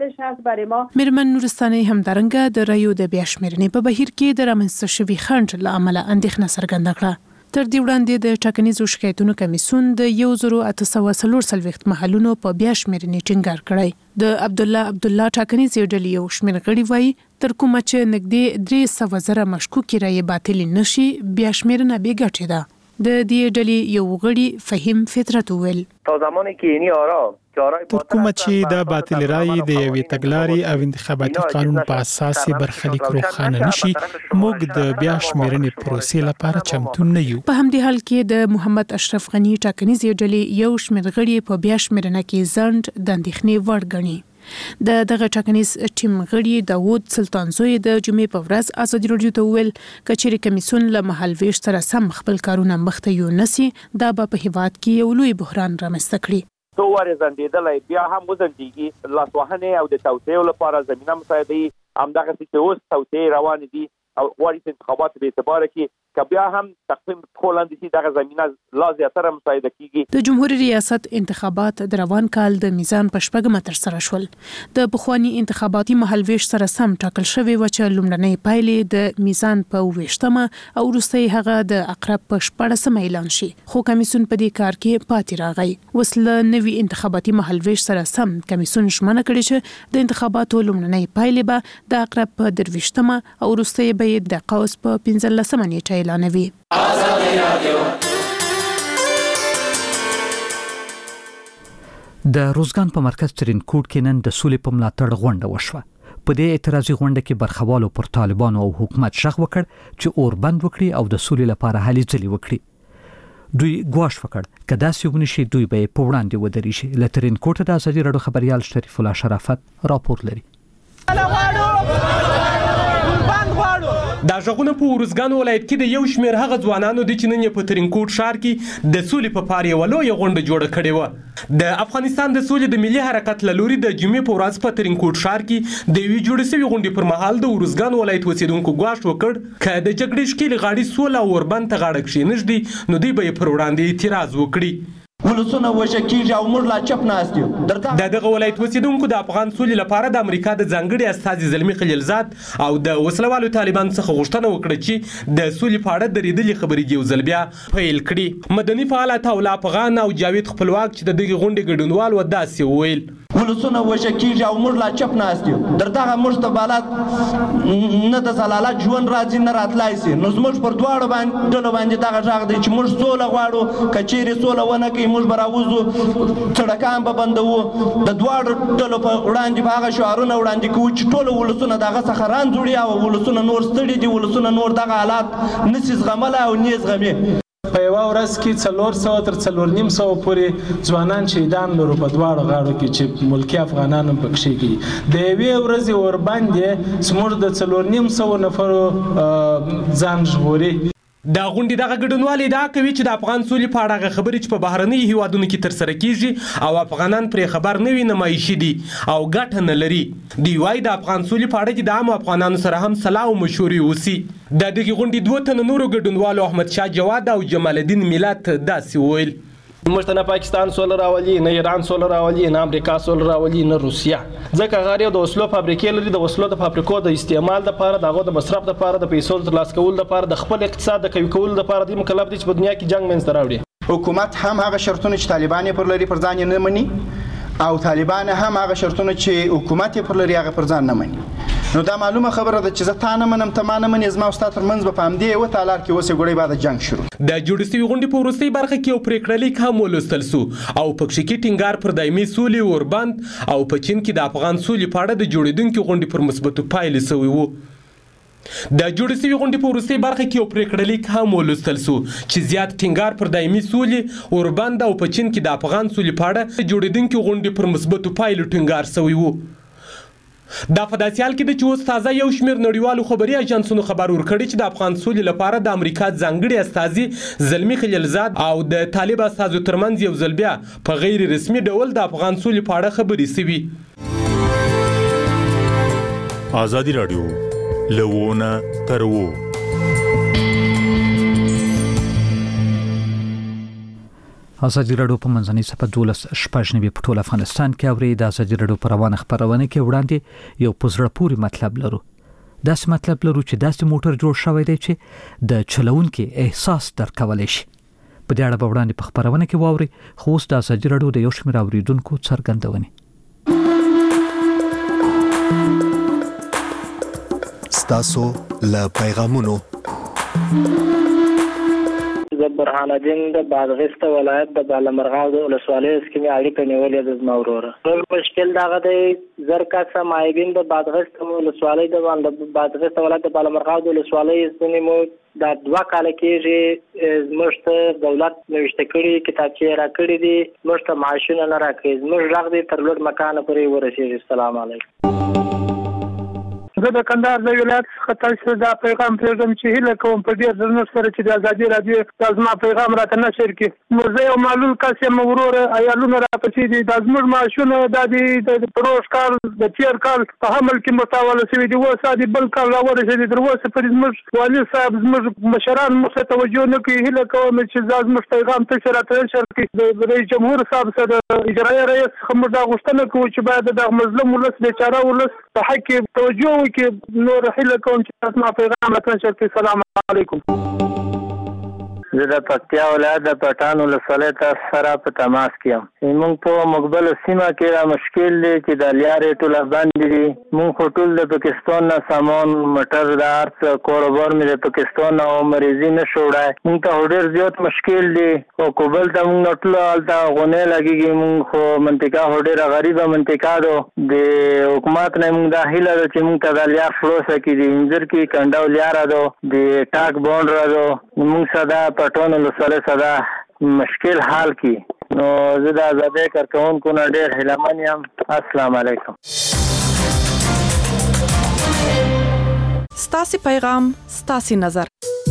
[SPEAKER 15] ده.
[SPEAKER 8] میرمن نورستاني همدارنګه د رایو د بیا شمیرنې په بهیر کې د رامنځته شوي خنډ له امله اندېښنه څرګنده کړه. تر دې وړاندې د ټاکنیزو شکایتونو کمیسیون د یو زرو اته سوه څلور څلوېښت محلونو په بیا شمیرنې ټینګار کړی. د عبدالله عبدالله ټاکنیزې ډلې یو شمېر غړي وایي تر کومه چې نږدې درې سوه زره مشکوکې رایې باطلې نشي بیا شمیرنه بې ګټې ده. د دې ډلې یو غړي فهیم فطرت وویل
[SPEAKER 16] تا زمانی که اینی آرا
[SPEAKER 3] تر کومه چې دا باطل رایې د یوې تګلارې او انتخاباتي قانون په اساس برخلیک روښانه نشي موږ د بیا شمیرنې پروسې لپاره چمتو نه یو.
[SPEAKER 8] په همدې حال کې د محمد اشرف غنی ټاکنیزې ډلې یو شمېر غړي په بیا شمیرنه کې ځنډ د اندېښنې وړ ګڼي. د دغه ټاکنیز ټیم غړي داوود سلطانزوی د جمعې په ورځ ازادي راډیو ته وویل کچېرې کمیسیون له مهال ویش سره سم خپل کارونه مخته یو نسی دا به په هیواد کې یو لوی بحران رامنځته کړي.
[SPEAKER 16] څو وارې ځنډېدلی بیا هم وځنډېږي لاسوهنې او د توطیو لپاره زمینه مساعده وي. همدغسې چې اوس توطیې روانې دي او غواړي چې انتخابات بې اعتباره کړي که بیا هم تقسیم ټول د دغه زمينه لا زیاتره مساعده کیږي.
[SPEAKER 8] د جمهوریت ریاست انتخابات د روان کال د میزان په شپږمه تر سره شول. د بخوانی انتخاباتي مهالويش سره سم ټاکل شوی و چې لومړنۍ پایلې د میزان په ویشتمه او وروستۍ هغه د اقرب په شپږمه اعلان شي. خو کمیسیون په دې کار کې پاتې راغی. وسله نوي انتخاباتي مهالويش سره سم کمیسیون شمنه کړی چې د انتخاباتو لومړنۍ پایلې به د اقرب په درويشتمه او وروستۍ به د قوس په پنځلسمه نیټه اعلانوي.
[SPEAKER 1] د روزګان په مرکز ترینکوټ کې نن د سولې په ملاتړ غونډه وشوه. په دې اعتراضي غونډه کې برخوالو پر طالبانو او حکومت شغ وکړ چې اور بند وکړي او د سولې لپاره هلي ځلې وکړي. دوی ګواښ وکړ که داسې ونشي دوی به په وړاندې ودرېږي. له ترینکوټ د ازادي راډیو خبريال شریف الله شرافت راپور لري.
[SPEAKER 17] دا ژغونه په ورزګان ولایت کې د یو شمېر هغه ځوانانو دي چې نن یې په ترینکوټ ښار کې د سولې په پار یوه لویه غونډه جوړه کړې وه. د افغانستان د سولې د ملي حرکت له لوري د جمعې په ورځ په ترینکوټ ښار کې د یوې جوړې شوې غونډې پر مهال د ورزګان ولایت اوسېدونکو ګواښ وکړ که د جګړې ښکېلې غاړې سوله او اوربند ته غاړه کښېنږدي نو دوی به یې پر وړاندې اعتراض وکړي.
[SPEAKER 18] ولسونه وژل کېږي او موږ لا چپ ناست یو.
[SPEAKER 17] د دغه ولایت اوسېدونکو د افغان سولې لپاره د امریکا د ځانګړي استازي زلمي خلیلزاد او د وسلوالو طالبانو څخه غوښتنه وکړه چې د سولې په اړه درېدلې خبرې یو ځل بیا پیل کړي. مدني فعال عطاالله افغان او جاوید خپلواک چې د دغې غونډې ګډونوال و داسې وویل:
[SPEAKER 18] ولسونه وژل کېږي او موږ لا چپ ناست یو. در دغه موږ ته بالات نه د زلالت ژوند راځي نه راتلای شي. نو زموږ پر دواړو باندې ډلو باندې دغه غږ دی چې موږ سوله غواړو. که چیرې سوله ونه کوي موږ به راوځو، سړکان به بندوو. د دواړو ډلو په وړاندې به هغه شعارونه وړاندې کوو چې ټول ولسونه دغه څخه رانځوړي او ولسونه نور ستړي دي، ولسونه نور دغه حالات نسي زغملی او نه زغمي.
[SPEAKER 11] په یوه ورځ کې څلور سوه تر څلور نیم سوه پورې ځوانان شهیدان لرو په دواړو غاړو کې چې ملکي افغانان هم پکښې کوي. د یوې ورځې ورباندې زموږ د څلور نیم سوه نفرو ځان ژغوري.
[SPEAKER 17] دا غونډې دغه ګډونوال ادعا کوي چې د افغان سولې په اړه هغه خبرې چې په بهرنیو هیوادونو کې ترسره کیږي او افغانان پرې خبر نه وي نمایشي دي او ګټه نه لري. دوی وایي د افغان سولې په اړه چې د عامو افغانانو سره هم صلاح او مشورې وسي. د دغې غونډې دوه تنه نورو ګډونوالو احمدشاه جواد او جمال الدین ملت داسې وویل:
[SPEAKER 19] موږ ته نه پاکستان سوله راولي، نه ایران سوله راولي، نه امریکا سوله راولي، نه روسیه. ځکه هغه یو د وسلو فابریکې لري. د وسلو د فابریکو د استعمال لپاره، د هغو د مصرف لپاره، د پیسو د ترلاسه کولو لپاره، د خپل اقتصاد د قوي کولو لپاره دوی مکلف دي چې په دنیا کې جنګ منځته راوړي.
[SPEAKER 20] حکومت هم هغه شرطونه چې طالبان یې پر لري پر ځان یې نه مني، او طالبان هم هغه شرطونه چې حکومت یې پر لري هغه پر ځان نه مني. نو دا معلومه خبره ده چې زه تا نه منم ته ما نه منې، زما او ستا ترمنځ به په همدې یوه تالار کې اوس یې ګوړی بعد جنګ شروع.
[SPEAKER 17] د جوړې سوي غونډې په وروستۍ برخه کې یو پرېکړه لیک هم ولوستل سو او پکښې کې ټینګار پر دایمي سولې اوربند او په چین کې د افغان سولې په اړه د جوړېدونکې غونډې پر مثبتو پایلې سوی و. د جوړې سوي غونډې په وروستۍ برخه کې یو پرېکړه لیک هم ولوستل سو چې زیات ټینګار پر دایمي سولې اوربند او په چین کې د افغان سولې په اړه د جوړېدونکې غونډې پر مثبتو پایلو ټینګار سوی و. دا په داسې حال کې ده چې اوس تازه یو شمېر نړیوالو خبري اژانسونو خبر ورکړی چې د افغان سولې لپاره د امریکا ځانګړي استازي زلمي خلیلزاد او د طالب استازو ترمنځ یو ځل بیا په غیر رسمي ډول د افغان سولې په اړه خبرې سوي.
[SPEAKER 21] ازادي راډیو لوونه تر وو
[SPEAKER 1] ازادي راډیو په منځنۍ صفحه دولس شپږ نوي په ټول افغانستان کې اوري. د ازادي راډیو په روانه خبرونه کې وړاندې یو په زړه پورې مطلب لرو. داسې مطلب لرو چې داسې موټر جوړ شوی دی چې د چلوونکي احساس درکولی شي. په دې اړه به وړاندې په خبرونه کې واوري. خو اوس د ازادي راډیو د یو شمېر اوریدونکو څرګندونې.
[SPEAKER 10] ستاسو له پیغامونو
[SPEAKER 22] زه برهان الدین د بادغیس ولایت د بالامرغاو د ولسوالۍ څخه مې اړیکه نیولې ده زما وروره. ټول مشکل دغه دی زر کسه مایبین د بادغیس ولسوالۍ د بادغیس ولایت د بالامرغاو د ولسوالۍ ځینې مو دا دوه کاله کېږي زموږ ته دولت نوشته کړي کتابچې راکړي دي، زموږ ته معاشونه نه راکوي. زموږ غږ دی تر لوړ مکانه پورې ورسېږي. السلام علیکم.
[SPEAKER 5] زه د کندهار د ولایت څخه تاسو دا پیغام پیغام چې هله کوم په ډیر درنښت سره چې د ازادي رادیو د ما پیغام راته نشر کړي. نو زه یو معلول کس یم وروره ایالونه راپسې دي د زموږ ماشونه د پروش کال د تیر کال په حمل کې متاوله شوي دي. اوس د بل کال راورسېدي تر اوسه پورې زموږ والي صاحب زموږ مشران موږ ته توجه نه کوي. هله کوم چې زموږ پیغام ته راته نشر کړي. د رئیس جمهور صاحب سره اجرایي رئیس څخه موږ دا غوښتنه کوو چې باید د مظلوم ولس بیچاره ولس په حق کې توجه وکړي. نور هیله کوم چې تاسو ما پیغام راته کړئ. السلام علیکم.
[SPEAKER 22] زه د پکتیا ولایت د پټان ولسوالۍ تاسو سره په تماس کې یم. موږ په مقبل سیمه کې را مشکل دی چې د لارې ټوله بندې دي. موږ خو ټول د پاکستان نه سامان موټر د هر څه کاروبار مې د پاکستان نه مریضي نه شو وړی. موږ ته ډېر زیات مشکل دی او کوبل ته موږ نه ټوله هلته غونې لګېږي. موږ خو منطقه خو ډېره غریبه منطقه ده. د حکومت نه موږ دا هیله ده چې موږ ته دا لار خلاصه کړي. د انځر کې کنډو لاره ده د ټاک بانډ ده. موږ سره پټون ولسوالۍ سره مشکل حال کی. نو زه د آزادۍ کارکونکو نه ډېر هیلهمن یم. السلام علیکم.
[SPEAKER 2] ستاسو پیغام ستاسو نظر.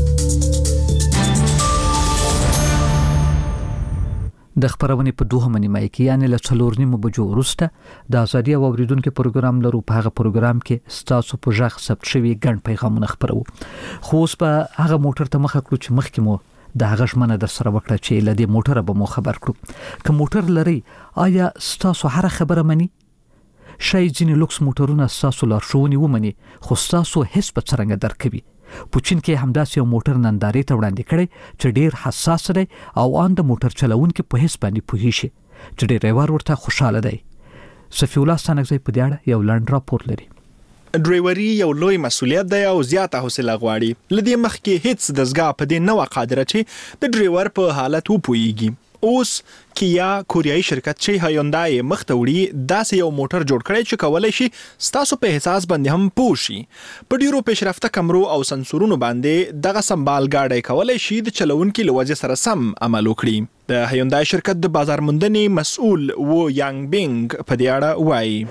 [SPEAKER 1] د خبرونې په دوه نیمه کې یعنی له څلور نیمو بجو وروسته د ازادي او اوریدونکو پروګرام لرو. په هغه پروګرام کې ستاسو په ژغ ثبت شوی ګڼ پیغامونه خبرو. خو اوس په هغه موټر ته مخه کړو چې مخکې مو د هغه ژمنه در سره وکړه چې له دې موټر به مو خبر کړو. که موټر لري آیا ستاسو هر خبره مني؟ شاید ځینې لوکس موټرونه ستاسو لارښوونې ومني خو ستاسو هیڅ په څرنګه درکوي. په چین کې همداسې یو موټر نندارې ته وړاندې کړی چې ډیر حساس دی او ان د موټر چلوونکي په هیڅ باندې پوهیږي چې ډرایور ورته خوشاله دی. صفی الله ستانګزی په دې اړه یو لاند راپور لري.
[SPEAKER 3] ډرایوري یو لوی مسولیت دی او زیاته حوصله غواړي. لدې مخکې هیڅ دزګه په دې نه قادره چې د ډرایور په حالت وپويږي. اوس کیا کوریایي شرکت چې هایوندای مختوړي داسې یو موټر جوړ کړی چې کولای شي ستاسو په احساس باندې هم پوه شي. په ډیرو پیشرفته کمرو او سنسورونو باندې دغه سمبال گاډي کولای شي د چلوونکو لوجه سره سم عمل وکړي. د هایوندای شرکت د بازار موندنې مسؤل وو یانګ بینګ په دې اړه وایي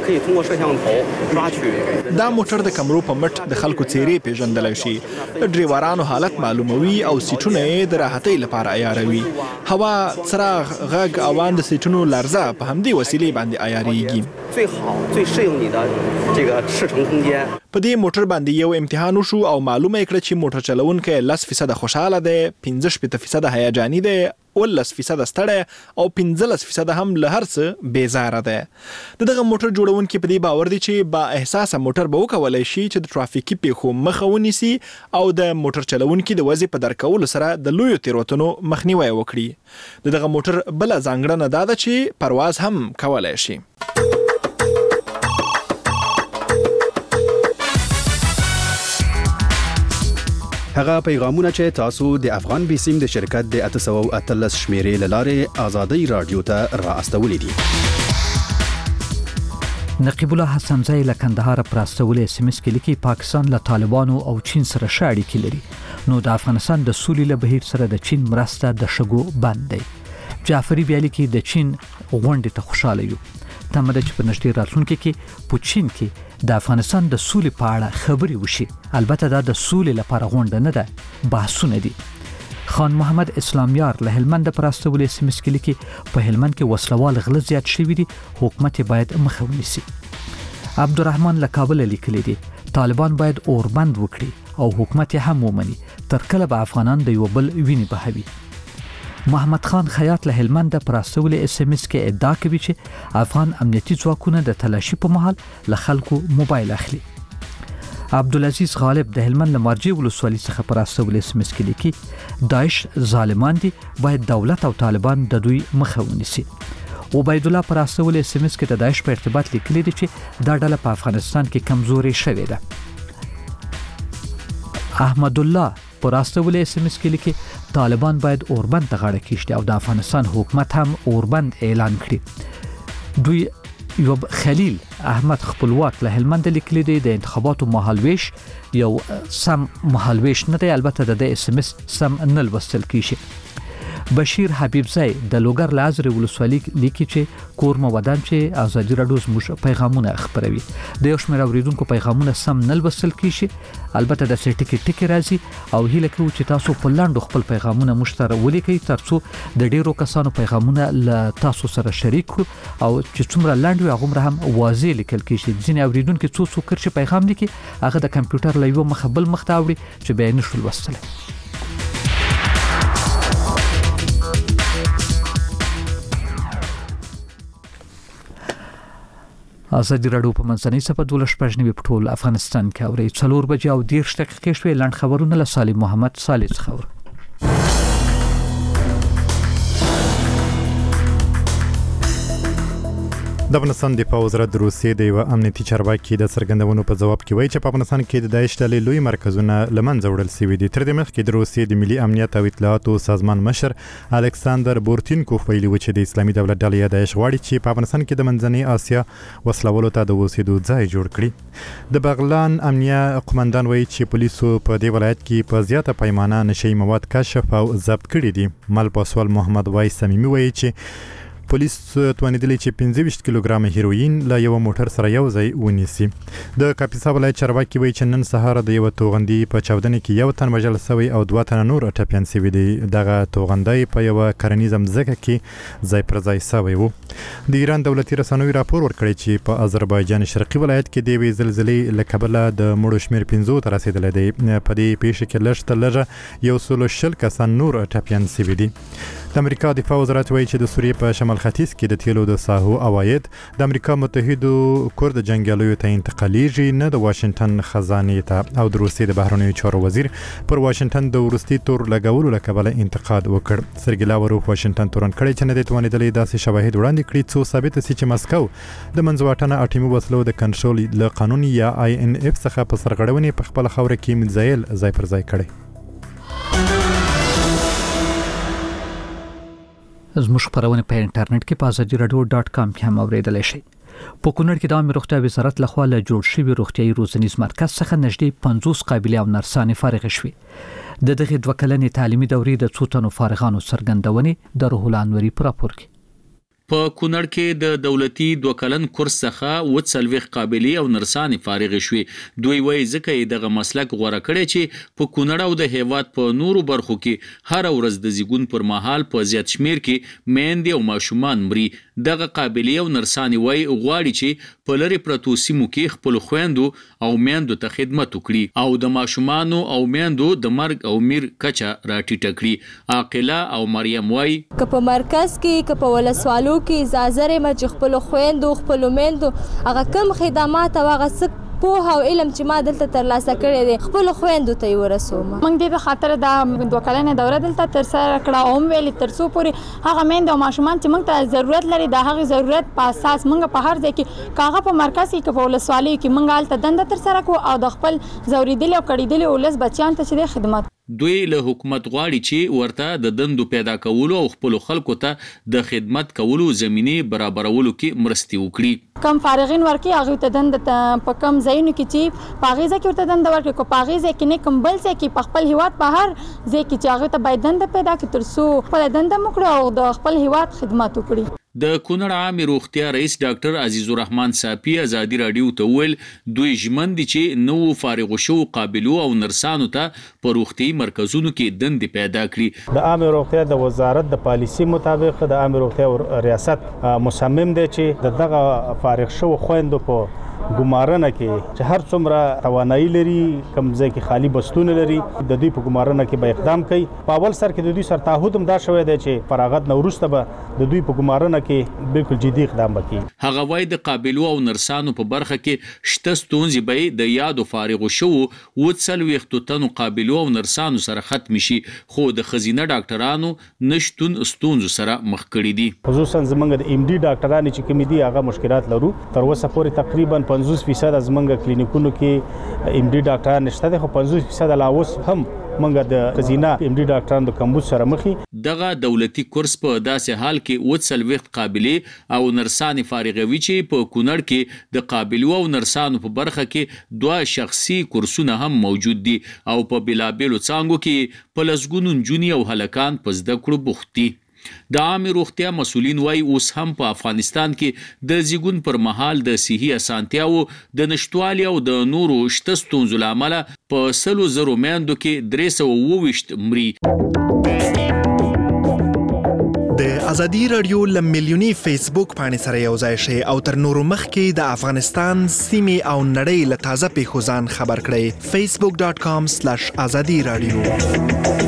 [SPEAKER 3] دا موټر د کمرو په مټ د خلکو څیرې پیژندلای شي. ډرایورانو حالت معلوموي او سیټونه د راحتۍ لپاره عیاروي. هوا څراغ غږ اوان د سیټونو لرزه په همدې وسیلې باندې عیاریږي. په دې موټر باندې یو امتحان وشو او معلومه کړه چې موټر چلوونکی لس فیصد خوشاله دی، پنځه شپږ فیصد هیجاني دی، ولس فیصد ستړی او پنځلس فیصد هم له هر څه بیزاره دی. دغه موټر جوړونکي په دې باور دي چې با احساسه موټر به وکولای شي چې د ترافیکي پیښو مخه ونیسي او د موټر چلوونکي د وضع په درکولو سره د لویو تیروتنو مخنیوي وکړي. دغه موټر بل ځانګړنه ده چې پرواز هم کولای شي.
[SPEAKER 4] هغه پیغامونه چې تاسو د افغان بیسیم د شرکت د اته سوه او اتلس شمیرې لاره آزادۍ رادیو ته را استولې دي.
[SPEAKER 1] نقیب الله حسنزی له کندهار پراستولې اس ام اس کې لیکي پاکستان له طالبانو او چین سره شاړي کې لري نو د افغانستان د سولې له بهیر سره د چین مرسته د شګو بند دی. جعفری بیا لیکي د چین غونډې ته خوشاله یو. تمه ده چې په نږدې راتلونکي کې په چین کې د افغانستان د سولې په اړه خبرې وشي. البته دا د سولې لپاره غونډه نه ده، بحثونه دي. خان محمد اسلامیار له هلمند پراستولې اس ام اس کې لیکي په هلمند کې وسلوال غله زیات شوي دي، حکومت باید مخه ونیسي. عبدالرحمن له کابل لیکلی دی طالبان باید اوربند وکړي او حکومت هم ومني، تر کله به افغانان د یو بل ویني بهوي. محمد خان خیاط له هلمند پراستولې اس ام اس کې ادعا کوي چې افغان امنیتي ځواکونه د تلاشي په مهال له خلکو موبایل اخلي. عبدالعزیز غالب د هلمند له مارجې ولسوالۍ څخه پراستولې اس ام اس کې لیکي داعش ظالمان دي، باید دولت او طالبان د دوی مخه ونیسي. عبید الله پراستولې اس ام اس کې د داعش په ارتباط لیکلي دي چې دا ډله په افغانستان کې کمزوري شوې ده. احمد الله پراستولې اس ام اس کې لیکي طالبان باید اوربند ته غاړه کېږدي او د افغانستان حکومت هم اوربند اعلان کړي. دوی یو خلیل احمد خپلواک له هلمند لیکلي دی د انتخاباتو مهالویش یو سم مهالویش نه دی، البته د اس ام اس سم نه لوستل کیږي. بشیر حبیبزی د لوګر لازر ولسوالۍ لیکي چې کورم ودان چې ازادي راډیو زموږ پیغامونه خبروي د یو شمېر اوریدونکو پیغامونه سم نه لوستل کیږي البته د سټیکي ټکی راځي او هیله کوي چې تاسو په لاندو خپل پیغامونه مشترک ولیکئ ترڅو د ډیرو کسانو پیغامونه له تاسو سره شریک کړو او چې څومره لاندې وي هغومره هم واضح لیکل کیږي ځینې اوریدونکو څو څو کرښې پیغام لیکي هغه د کمپیوټر له یو مخه بل مخ ته اوړي چې بیا یې نشو لوستلی ازادي راډیو په منځنۍ صفحه دولس شپږ نوي په ټول افغانستان کې اوري څلور بجې او دېرش دقیقې شوې لاند خبرونه له سالم محمد صالح څخه
[SPEAKER 7] د افغانستان د پوز رد روسیې د یو امنیتي چارواکي د څرګندونو په جواب کې وایي چې په افغانستان کې د داعش ډلې لوی مرکزونه لمنځه وړل شوي دي تر دې مخکې د روسیې د ملي امنیت او اطلاعاتو سازمان مشر الکساندر بورتینکو ویلي و چې د اسلامي دولت ډلې یا داعش غواړي چې په افغانستان کې د منځنۍ اسیا وسلوالو ته د اوسېدو ځای جوړ کړي د بغلان امنیه قومندان وایي چې پولیسو په دې ولایت کې په زیاته پیمانه نشي مواد کشف او ضبط کړي دي مل پاسوال محمد وای سمیمي وایي چې پولیس توانیدلی چې پنځه ویشت کیلوګرام هیروین له یو موټر سره یو ځای ونیسي د کاپیسا ولایت چارواکي وایي چې نن سهار د یو توغندي په چاودنه کې یو تن وژل شوی او دوه تن نور ټپیان شوي دي دغه توغندي په یو کرنیز مځکه کې ځای پر ځای شوی وو د ایران دولتي رسنیو راپور ورکړی چې په آذربایجان شرقي ولایت کې د وی زلزلې له کبله د مړو شمیر پنځو ته رسیدلی دی په دې پیښه کې لږ تر لږه یو سل شل کسان نور ټپیان شوي دي د امریکا دفاع وزارت وایي چې د سوریې په شمال ختیځ کې د تیلو د ساحو عواید د امریکا متحدو کورد جنګیالیو ته انتقالیږي نه د واشنگټن خزانې ته او د روسیې د بهرنیو چارو وزیر پر واشنگټن د وروستي تور لګولو له کبله انتقاد وکړ سرګي لاوروف واشنگټن تورن کړی چې نه دی توانېدلی داسې شواهد وړاندې کړي څو ثابته سي چې مسکو د منځواټنه اټومي وسلو د کنټرول له قانون یا آی ان اف څخه په سرغړونې په خپل خوره کې میزایل ځای پر ځای کړي زموږ خبرونه په انټرنیټ کې په ازادي راډیو ډاټ کام کې هم اوریدلای شئ په کونړ کې د عامه روغتیا وزارت لخوا له جوړ شوی روغتيایي روزنیز مرکز څخه نږدې پنځوس قابلیت او نرسانې فارغ شوې د دغه دوه کلنې تعلیمي دورې د څو تنو فارغانو څرګندونې د روح الانوري پر راپور کې
[SPEAKER 9] په کونړ کې د دولتي دوه کلن کورس څخه و څلويخ قابلیت او نرسانې فارغ شوې دوی وایي ځکه یې دغه مسلک غوړه کړی چې په کونړ او د هیواد په نورو برخو کې هر ورځ د زیګون پر مهال په زیات شمیر کې میندې او ماشومان مري دغه قابلیت او نرسانې وایي غواړي چې په لری پرتو سیمو کې خپل خويندو او میندو ته خدمت وکړي او د ماشومانو او میندو د مرګ او میر کچا راټیټه کړي عاقله او مریم وایي
[SPEAKER 23] که په مرکز کې که په ولسوالو کې اجازه لري چې خپل خويندو خپل میندو هغه کم خدمات او هغه څه په او علم چې ما دلته ترلاسه کړی دی خپل خويندو ته ورسوم
[SPEAKER 24] موږ دې په خاطر دا دوه کلنې دوره دلته تر سره کړه او ویلي تر څو پورې هغه میند او ماشومان چې موږ ته ضرورت لري د هغه ضرورت په اساس موږ په هر ځای کې کاغه په مرکز کې په ولسوالۍ کې موږ الته دنده تر سره کو او د خپل زوریدل او کړیدل ولس بچیان ته چې خدمت
[SPEAKER 9] دوی له حکومت غواړي چې ورته د دندو پیدا کولو او خپل خلکو ته د خدمت کولو زمينه برابرولو کې مرستي وکړي
[SPEAKER 24] کم فارغین ورکی هغه ته دند په کم ځایونو کې چې پاغیزه کې ورته دند ورکړي کو پاغیزه کې نه کم بل ځای کې په خپل هیواد په هر ځای کې چې هغه ته باید دند پیدا کړي تر څو خپل دند مکړو او د خپل هیواد خدمت وکړي
[SPEAKER 9] د کونړ عامه روغتیا رئیس ډاکټر عزیز الرحمن صافی ازادي راډیو ته ویل دوی ژمن دي چې نو فارغ شو قابلو او نرسانو ته په روغتي مرکزونو کې دند پیدا کړي
[SPEAKER 25] د عامه روغتیا د وزارت د پالیسی مطابق د عامه روغتیا ریاست مصمم دی چې دغه فارغ شو خويندو په ګمارنه کې چې هر څومره توانایي لري کم ځای کې خالی بستونه لري د دوی په ګمارنه کې به اقدام کوي په اول سر کې د دوی سره تعهد هم دا شوی دی چې فراغت نه وروسته به د دوی په ګمارنه کې بالکل جدي اقدام وکړي
[SPEAKER 9] هغه وایي د قابلو او نرسانو په برخه کې شته ستونزې به د یادو فارغ شو و څلويخ تنو قابلو او نرسانو سره ختم شي خو د خزینه ډاکټرانو نشټون ستونزو سره مخ کړي دي
[SPEAKER 25] خصوصا زمونږ د ام ډي ډاکټرانو چې کوم دي هغه مشکلات لرو تر اوسه پورې تقریبا پنځوس فیصد از زمونږ کلینیکونو کې ام ډي ډاکټران نشته دي خو پنځوس فیصد لا اوس هم منګه د خزینه ام ډي ډاکټرانو د کمبود سره مخي.
[SPEAKER 9] دغه دولتي کورس په داسې حال کې وڅل وخت قابلیت او نرسانې فارغوي چې په کونړ کې د قابلیو او نرسانو په برخه کې دوه شخصي کورسونه هم موجود دي او په بلابلو څانګو کې په لسګونو نجونې او هلکان په زده کړو بوخت دي. د عامه روغتیا مسؤلین وایي اوس هم په افغانستان کې د زیږون پر مهال د صحي اسانتیاو د نشټوالي او د نورو شته ستونزو له امله په سلو زرو میندو کې درې سوه اووه ویشت مري.
[SPEAKER 3] د ازادي رادیو له میلیوني فیسبوک باندې سره یو ځای شئ او تر نورو مخکې د افغانستان سیمې او نړۍ له تازه پیښو ځان خبر کړئ. فیسبوک ډاټ کام سلاش ازادي رادیو.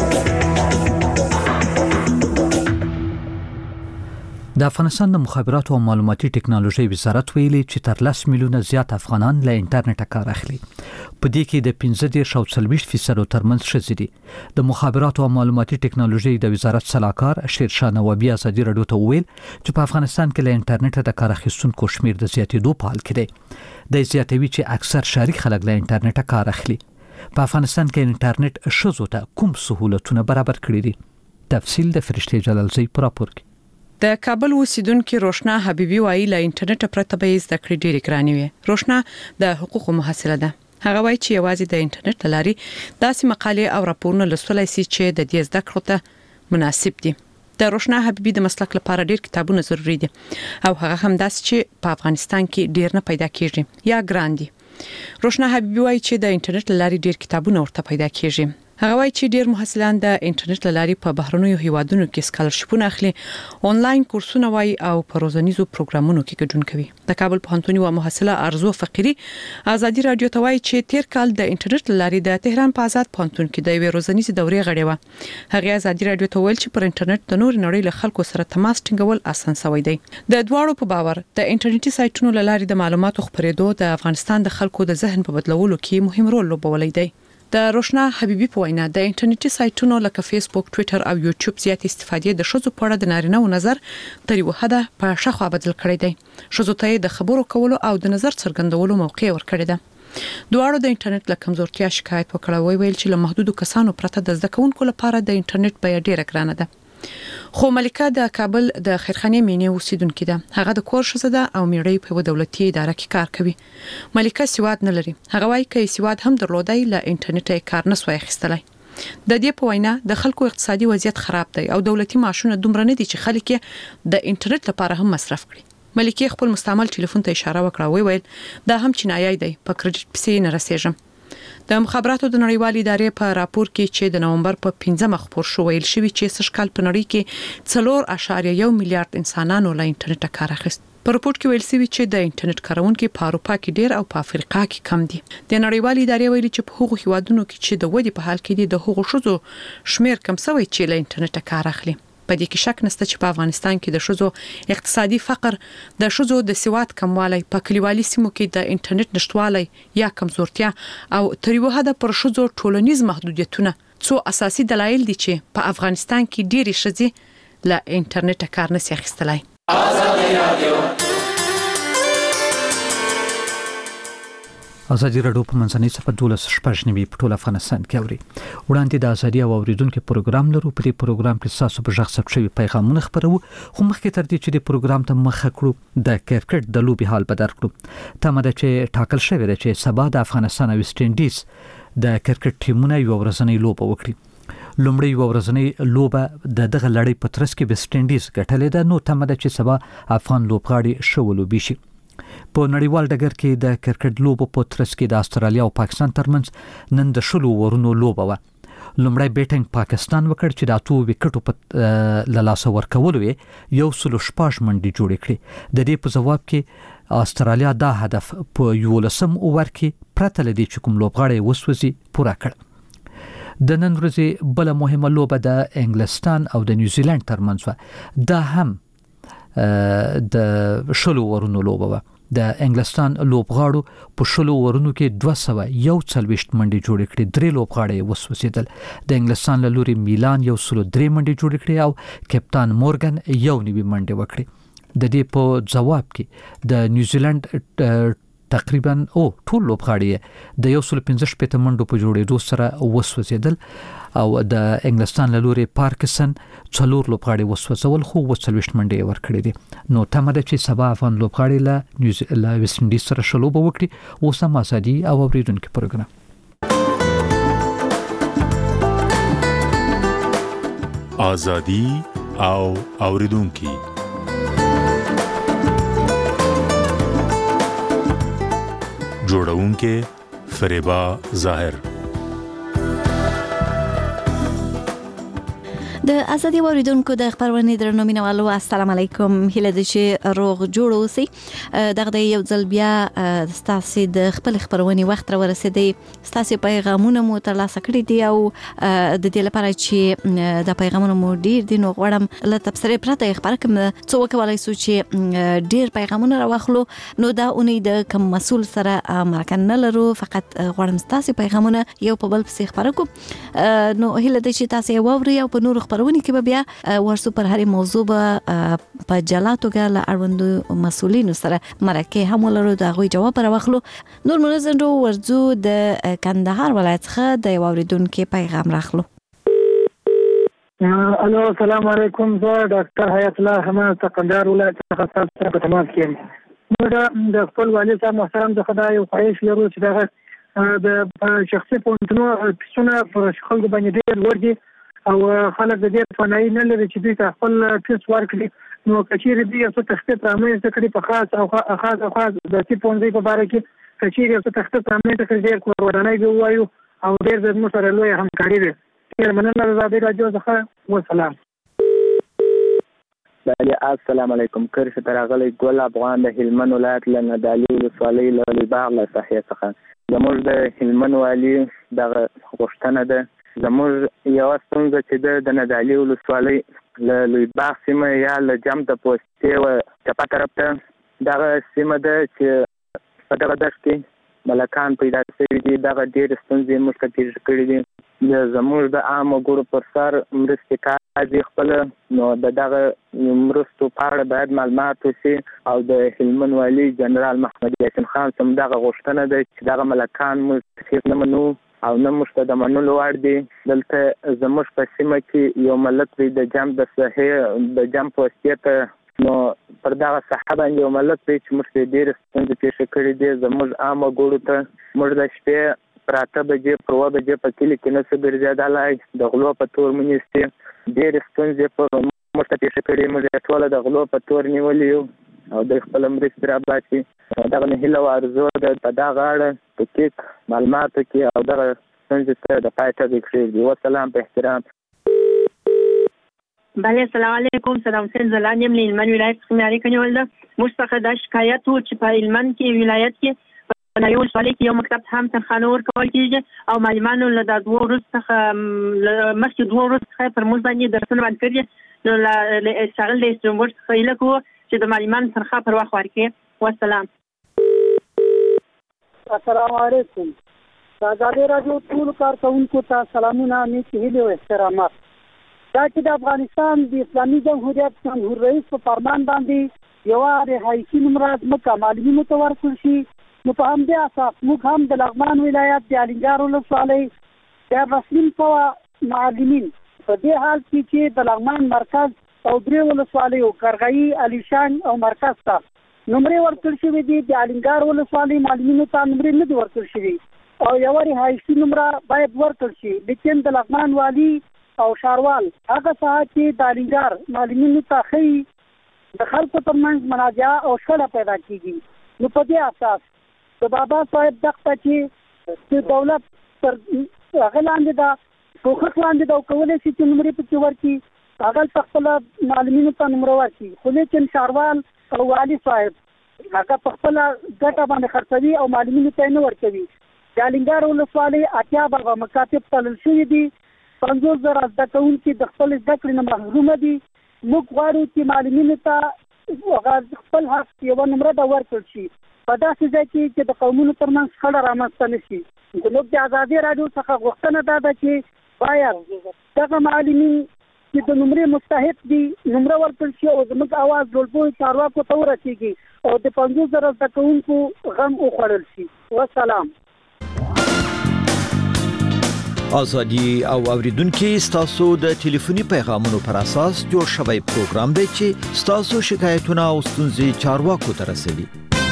[SPEAKER 1] د افغانستان د مخابراتو او معلوماتي ټکنالوژي وزارت ویلي چې تر لس میلیونه زیات افغانان له انټرنیټ کار اخلي. په دې کې د پنځه دېرش او څلوېښت فیصد ترمنځ ښځې دي. د مخابراتو او معلوماتي ټکنالوژي د وزارت سلاکار شیرشاه نوابي ازادي رادیو ته ویل چې په افغانستان کې له انټرنیټ د کار اخیستونکو شمیر د زیاتېدو په حال کې دی. د زیاتوي چې اکثر شریک خلک له انټرنیټ کار اخلي. په افغانستان کې انټرنیټ ښځو ته کوم سہولتونه برابر کړي دي؟ تفصیل د فرشته جلالزی پر راپور کې.
[SPEAKER 2] د کابل اوسیدونکو روشنا حبیبي وایي له انټرنیټ پرته به زده کړې ډېرې ګرانې وي. روشنا د حقوقو محصله ده. هغه وایي چې یوازې د انټرنیټ لاري داسې مقالې او راپورونه لوستلای شي چې د دې زده کړو ته مناسب دي. د روشنا حبیبي د مسلک لپاره ډېر کتابونه ضروری دي او هغه هم داسې چې په افغانستان کې ډېر نه پیدا کیږي یا ګران دي. روشنا حبیبي وایي چې د انټرنیټ لاري ډېر کتابونه ورته پیدا کیږي. هغه وایي چې ډېر محصلان د انټرنیټ لاري په بهرنیو هیوادونو کې سکالرشپونه اخلي، آنلاین کورسونه وایي او په روزنیزو پروګرامونو کې ګډون کوي. د کابل پوهنتون یو محصله ارزو فقيري ازادي رادیو ته وایي چې تیر کال د انټرنیټ لاري د تهران په آزاد پوهنتون کې د یوې روزنیزې دورې غړې و. هغه ازادي رادیو ته ویل چې پر انټرنیټ د نور نړۍ له خلکو سره تماس ټینګول اسان شوی دی. د دواړو په باور د انټرنیټي سایټونو لاري د معلوماتو خپرېدو د افغانستان د خلکو د ذهن په بدلولو کې مهم رول لوبولی دی. د روشنا حبیبي په وینا د انټرنیټي سایټونو لکه فیسبوک، ټوئیټر او یوټیوب زیات استفادې د شذو په اړه د نارینه‌و نظر تر یو حده په شخوا بدل کړی دی. شذو ته د خبرو کولو او د نظر څرګندولو موقع ورکړی دی. دواړو د انټرنیټ له کمزورتیا شکایت وکړ، وی ویل چې له محدودو کسانو پرته د زده کوونکو لپاره د انټرنیټ بیه ډیره ګرانه ده. خو ملکه د کابل د خیرخانه مینې اوسیدونکې ده. هغه د کور ښځه ده او میړی په دولتي اداره کې کار کوي. ملکه سواد نه لري. هغه وايي چې سواد هم درلودای له انټرنیټ کار نه سوای خستلای. د دې په وینا د خلکو اقتصادي وضعیت خراب دی او دولتي معاشونه دومره نه دي چې خلک د انټرنیټ لپاره هم مصرف کړي. ملکه خپل مستعمل ټلیفون ته اشاره وکړه، وی ویل دا هم چینایي دی، په کریډټ پسې نه رسیږم. د مخابراتو د نړیوالې ادارې په راپور کې چې د نومبر په پنځمه خبر شو ویل شوی چې سږ کال په نړۍ کې څلور اعشاریه یو میلیارډ انسانانو له انټرنیټ کار اخیست. په راپور کې ویل شوی چې د انټرنیټ کارونکو په اروپا کې ډیر او په افریقا کې کم دي. د نړیوالې ادارې ویلي چې په هغو هیوادونو کې چې د ودې په حال کې دي د هغو شذو شمیر کم شوی چې له انټرنیټ کار اخلي. په دې کې شک نشته چې په افغانستان کې د شذو اقتصادي فقر، د شذو د سواد کموالی، په کلیوالي سیمو کې د انټرنیټ نشټوالی یا کمزورتیا او تر یو حده پر شذو ټولنیز محدودیتونه څو اساسي دلایل دي چې په افغانستان کې ډېری ښځې له انټرنیټ کار نشي اخیستلای. ازادي رادیو
[SPEAKER 1] ازادي رادیو په منځنۍ صفه دولس شپږ نیمې په ټول افغانستان کې اوري. وړاندې د ازادي او اوریدونکو پروګرام لرو. په دې پروګرام کې تاسو په ژغ ثبت شوی پیغامونه خبرو، خو مخکې تر دې چې د پروګرام ته مخه کړو د کرکټ د لوبي حال به درکړو. تمه ده چې ټاکل شوی دی چې سبا د افغانستان او ویسټ انډیز د کرکټ ټیمونه یو ورځنی لوبه وکړي. لومړی یو ورځنی لوبه د دغه لړۍ په ترڅ کې ویسټ انډیز ګټلې ده. نو تمه ده چې سبا افغان لوبغاړي شو لوبي شي. په نړیوال ډګر کې د کرکټ لوبو په ترڅ کې د استرالیا او پاکستان ترمنځ نن د شلو ورونو لوبه و. لومړی بیټینګ پاکستان وکړ چې د اتو وکټو په لاس ورکولو یو سلو شپږ منډي جوړ کړي. د دې په جواب کې استرالیا دا هدف په یولسم اوور کې پرته لدی چې کوم لوبغاړی وسوځي پوره کړ. د نن ورځې بل مهمه لوبه د انګلستان او د نیوزیلند ترمنځ و. دا هم د شلو ورونو لوبه و. د انګلستان لوبغاړو په شلو ورونو کې دوه سوه یو څلوېښت منډي جوړ کړي. درې لوبغاړي وسوځیدل. د انګلستان له لوري میلان یو سلو درې منډي جوړ کړي او کپتان مورګن یو نیوي منډي وکړي. د دې په جواب کې د نیوزیلند تقریبا او ټول لوبغاړي د یو سل پنځه شپږ منډو په جوړېدو سره وسوځیدل او د انګلستان له لوري پارکسن څلور لوبغاړي وسوځول خو وسلويشت منډې ورکړې دي نو تمه ده چې سبا افغان لوبغاړي له نیوزیلند ویسټ انډیز سره شلوبه وکړي او سم ازادي او اوریدونکو پروګرام
[SPEAKER 21] ازادي او اوریدونکو جوړونکې فریبا ظاهر
[SPEAKER 6] د ازادي اوریدونکو د خبرونه درنو مینوالو السلام علیکم هله د چې روغ جوړ اوسئ دغه د یو ځل بیا ستاسو د خپل خبرونه وخت را ورسېدي ستاسو پیغامونه مو ترلاسه کړي دي او د دې لپاره چې د پیغامونو مو ډیر دي نو غواړم له تبصره پرته خبر کوم څو کولای شو چې ډیر پیغامونه راوخلو نو دا اونې د کوم مسول سره مرکه نه لرو فقط غواړم ستاسو پیغامونه یو په بل پسې خبرو کوم نو هله د چې تاسو ووري او په نور خبرونه کې به بیا ورسو پر هر موضوع به په جلاتو کې له اړوندو مسولینو سره مرکه هم ولرو دا غوي جواب راوخلو نور منځندو ورځو د کندهار ولایت څخه د اوریدونکو پیغام راخلو
[SPEAKER 12] الو السلام علیکم زه ډاکټر حیات الله حماد کندهار ولایت څخه تاسو سره په تماس کې یم د خپل والد صاحب محترم د خدای او خواهش لرو چې دغه د شخصي پونتونو پسونه په خلکو باندې ډېر ور دي او خلک د دې توانایي نه لري چې دوی ته خپل فیس ورکړي نو کچېرې دوی یو څه تخفیف رامنځته کړي په خاص او خاص او خاص د سی پونځي په باره کې کچېرې یو څه تخفیف رامنځته کړي ډېر ورانای به وایو او ډېر د موږ سره لوی همکاري ده ډېر مننه د ازادي راډیو څخه وسلام
[SPEAKER 13] بله السلام علیکم کرش تراغلی ګل افغان د هلمند ولایت له ندالي ولسوالۍ له باغ له ساحې څخه زموږ د هلمند والي دغه غوښتنه ده زموږ یو ستونزه چې د ندالي ولسوالۍ له لوی باغ سیمه یا له جام د پوستې و چپه طرف ته دغه سیمه ده چې په دغه دښت کې ملکان پیدا شوي دي دغه ډېرې ستونزې موږ ته پیښ کړي دي د زموږ د عامو ګورو پر سر مرستې کاږي خپله نو د دغه مرستو په اړه باید معلومات وشي او د هلمند والي جنرال محمد یاسین خان څخه دغه غوښتنه ده چې دغه ملکان موږ هېڅ نه منو او نه موږ ته د منلو وړ دي دلته زموږ په سیمه کې یو ملک دی د جام د ساحې د جام پوستې ته نو پر دغه ساحه باندې یو ملک دی چې موږ ته ډېرې ستونزې پیښې کړي دي زموږ عامه ګوړو ته موږ د شپې پر اته بجې پر اووه بجې په کلي کې نه شو ګرځېدلی د غلو په تور مو نیسي ډېرې ستونزې په موږ ته پیښې کړي موږ یې ټوله د غلو په تور نیولي یو او د خپل مرستې راباسي دغه نه هیله او ارزو ده په دغه اړه دقیق معلوماتو کې او دغه ستونزې ته د پای ټکی کېږدي وسلام په احترام
[SPEAKER 14] بله السلام علیکم صدام حسین زلان یم له هلمند ولایت څخه مې اړیکه نیول ده موږ څخه دا شکایت و چې په هلمند کې ولایت کې په نوي ولسوالۍ کې یو مکتب هم تنخواه ورکول کېږي او معلمانو له دا دوه ورځو څخه مخکې دوه ورځو څخه پر موږ باندې درسونه بند کړي نو له ښاغلي د ایسټرنبورګ څخه هیله کوو چې د معلمانو تنخواه پر وخت ورکړي وسلام
[SPEAKER 12] السلام علیکم ازادي راډیو ټول کارکونکو ته سلامونه نیک هیلې او احترامات دا چې د افغانستان د اسلامي جمهوریت جمهور رئیس په فرمان باندې یو رهایشي نمره ځمکه معلمینو ته ورکړل شي نو په همدې اساس موږ هم د لغمان ولایت د الینګار ولسوالۍ د رسمین په معلمین په دې حال کې چې د لغمان مرکز او درې ولسوالیو کرغی علیشان او مرکز ته نمرې ورکړل شوي دي د الینګار ولسوالۍ معلمینو ته نمرې نه دي ورکړل شوي او یو رهایشي نمره باید ورکړل شي لیکن د لغمان والی او شاروال هغه ساعت چې د الینګار معلمینو ته ښیي د خلکو ترمنځ منازعه او شخړه پیدا کیږي نو په دې اساس د بابا صاحب دغه چې دولت تر هغه لاندې دا کوخت لاندې دا کولای شي چې نمرې پکې ورکړي هغه په خپل معلمینو ته نمره ورکړي خو لیکن شاروال او والی صاحب هغه په خپل ګټه باندې خرڅوي او معلمینو ته نه ورکوي د الینګار ولسوالۍ اتیا بابا مکاتب تړل شوي دي پنځوس زره زده کوونکي د خپل زده کړې نه محرومه دي موږ غواړو چې معلمینو ته هغه خپل حق یوه نمره ده ورکړل شي په داسې ځای کې چې د قومونو ترمنځ شخړه رامنځته نه شي زموږ د ازادي راډیو څخه غوښتنه دا ده چې باید دغه معلمین چې د نمرې مستحق دي نمره ورکړل شي او زموږ اواز ټولپوهو چارواکو ته ورسیږي او د پنځوس زره زده کوونکو غم وخوړل شي. والسلام.
[SPEAKER 8] ازادي او اوریدونکو ستاسو د ټلیفوني پیغامونو پر اساس جوړ شوی پروګرام دی چې ستاسو شکایتونه او ستونزې چارواکو ته رسوي.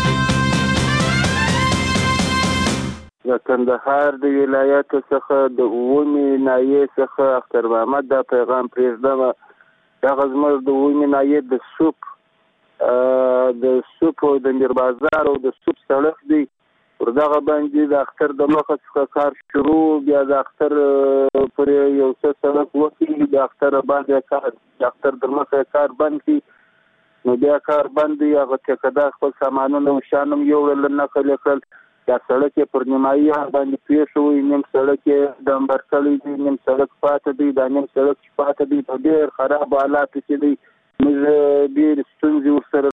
[SPEAKER 11] د کندهار د ولایت څخه د اومې ناحیې څخه اختر محمد دا پیغام پرېږدم. دغه زموږ د اومې ناحیې د سوپ د سوپ او د میر بازار او د سوپ سړک دی. پر دغه باندې د اختر د مخه څخه کار شروع بیا د اختر پر یو څه سړک وکړي د اختر باندې کار د اختر د مخه کار بند کړي نو بیا کار بند دی. هغه ټیکدار خپل سامانونه او شانم یوړل نقل کړل. دا سړک پر نیمایي باندې پیښ شوی نیم سړک د امبر کړی دی نیم سړک پاتې دی دا نیم سړک پاتې دی په ډېر خراب حالات کې دی. موږ ډېر ستونزې ورسره